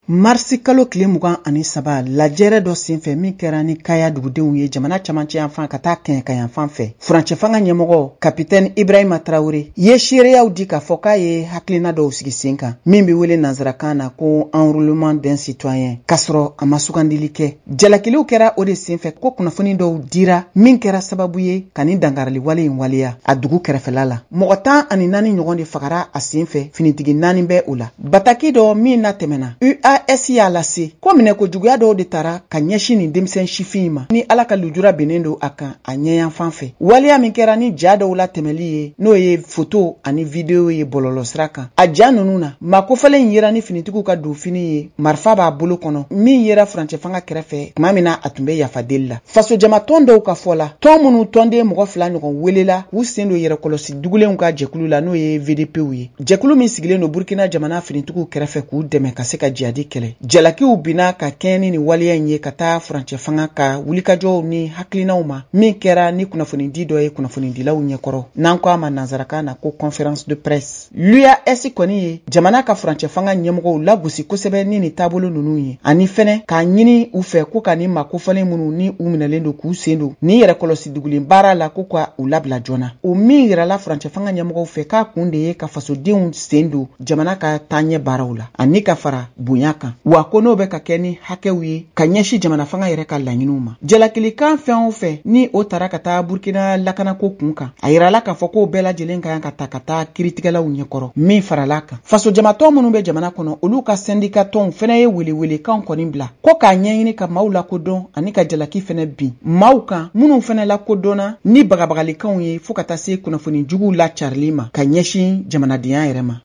Marsi kalo tile 23 lajɛrɛ dɔ senfɛ min kɛra ni Kaya dugudenw ye jamana camancɛ yanfan ka taa kɛɲɛka yanfan fɛ. Furancɛ fanga ɲɛmɔgɔ Kapitɛni Ibrahima Traoré ye seereyaw di k'a fɔ k'a ye hakilina dɔw sigi sen kan min bɛ wele nanzarakan na ko enrôlement d'un citoyen k'a sɔrɔ a ma sugandili kɛ. Jalakiliw kɛra o de senfɛ ko kunnafoni dɔw dira min kɛra sababu ye ka ni dangarali wale in waleya a dugu kɛrɛfɛla la. Mɔgɔ 14 ɲɔgɔn de fagara a senfɛ, finitigi 4 bɛ o la. Bataki dɔ min na tɛmɛna UAS y'a lase ko minɛ ko juguya dɔw de tara ka ɲɛsin nin denmisɛn sifin ma ni Ala ka lujura benen do a kan a ɲɛyan fan fɛ. Waliya min kɛra ni ja dɔw la tɛmɛli ye n'o ye photo ani video ye bɔlɔlɔ sira kan. A ja nunu na makofalen yera ni finitigiw ka donfini ye marifa b'a bolo kɔnɔ min yera furancɛ fanga kɛrɛfɛ tuma min na a tun bɛ yafadeli la. Faso jama tɔn dɔw ka fɔ la tɔn minnu tɔnden mɔgɔ 2 ɲɔgɔn welela k'u sen do yɛrɛ kɔlɔsi dugulenw ka jɛkulu la n'o ye VDPw ye. Jɛkulu min sigilen do Burkina jamana finitigiw kɛrɛfɛ k'u dɛmɛ ka se ka jihadi kɛlɛ. Jalakiw bina ka kɛɲɛ ni waliya in ye ka taa furancɛ fanga ka wulikajɔw ni hakilinaw ma min kɛra ni kunnafonidi dɔ ye kunnafonidilaw ɲɛkɔrɔ n'an ko a ma nanzarakan na ko conférence de presse. l'UAS kɔni ye jamana ka furancɛ fanga ɲɛmɔgɔw lagosi kosɛbɛ ni taabolo nunu ye ani fɛnɛ k'a ɲini u fɛ ko ka ni makofalen minnu ni u minɛlen do k'u sen do ni yɛrɛ kɔlɔsi dugulen baara la ko ka u labila joona. O min yirala furancɛ fanga ɲɛmɔgɔw fɛ k'a kun de ye ka fasodenw sen do jamana ka taaɲɛ baaraw la ani ka fara bonya kan wa ko n'o bɛ ka kɛ ni hakɛw ye ka ɲɛsi jamana fanga yɛrɛ ka laɲiniw ma. Jalakilikan fɛn o fɛn ni o tara ka taa Burkina lakanako kun kan a yirala k'a fɔ k'o bɛɛ lajɛlen ka ka taa kiritigɛlaw ɲɛkɔrɔ min farala kan. Faso jamatɔn minnu bɛ jamana kɔnɔ olu ka syndicat tɔnw fɛnɛ ye welewelekan kɔni bila ko k'a ɲɛɲini ka maaw lakodɔn ani ka jalaki fɛnɛ bin maaw kan minnu fɛnɛ lakodɔnna ni bagabagalikanw ye fo ka taa se kunnafoni juguw la carili ma ka ɲɛsin jamanadenya yɛrɛ ma.